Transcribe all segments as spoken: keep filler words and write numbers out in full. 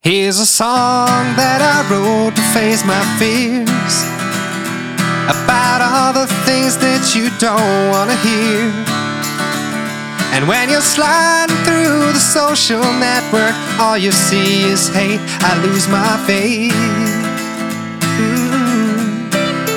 Here's a song that I wrote to face my fears, about all the things that you don't want to hear. And when you're sliding through the social network, all you see is hate. I lose my faith mm.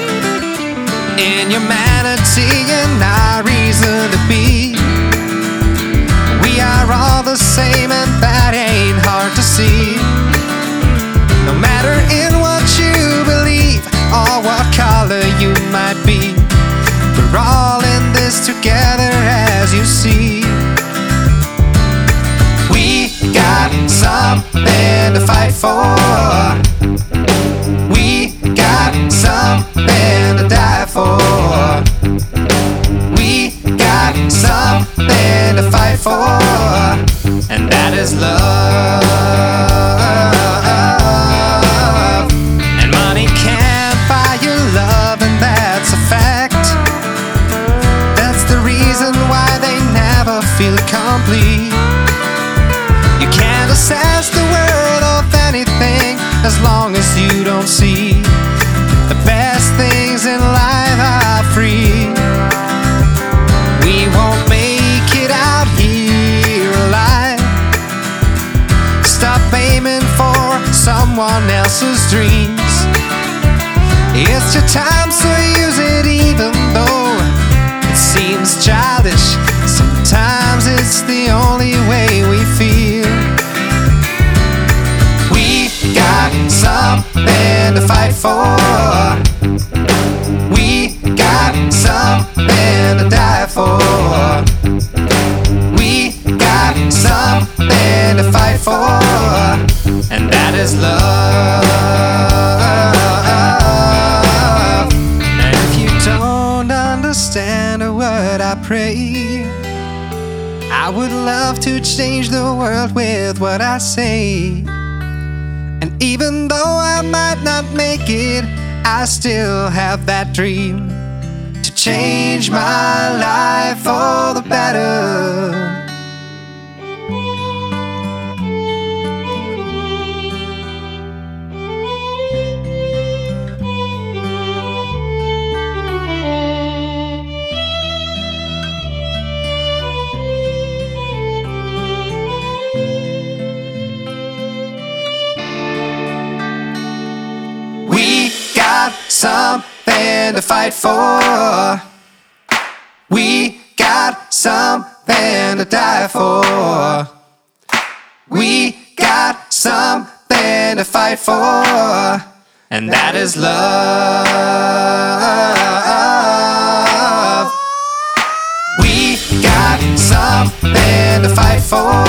in humanity and our reason to be. We are all the same, and that ain't hard to see. No matter in what you believe or what color you might be, we're all in this together, as you see. We got something to fight for. We got something to die for. We got something to fight for, and that is love. And money can't buy your love, and that's a fact. That's the reason why they never feel complete. You can't assess the worth of anything as long as you don't see the best things in life are free. We won't make it out here alive. Stop aiming for someone else's dreams. It's your time, so use it, even though it seems childish. Sometimes it's the only way we feel. We got something to fight for. We got something to die for. We got something to fight for, and that is love. And if you don't understand a word I pray, I would love to change the world with what I say. And even though I might not make it, I still have that dream to change my life for the better. We got something to fight for. We got something to die for. We got something to fight for, and that is love. We got something to fight for.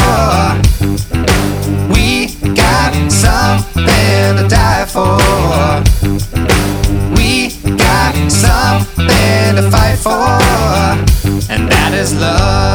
We got something to die for. We got something to fight for, and that is love.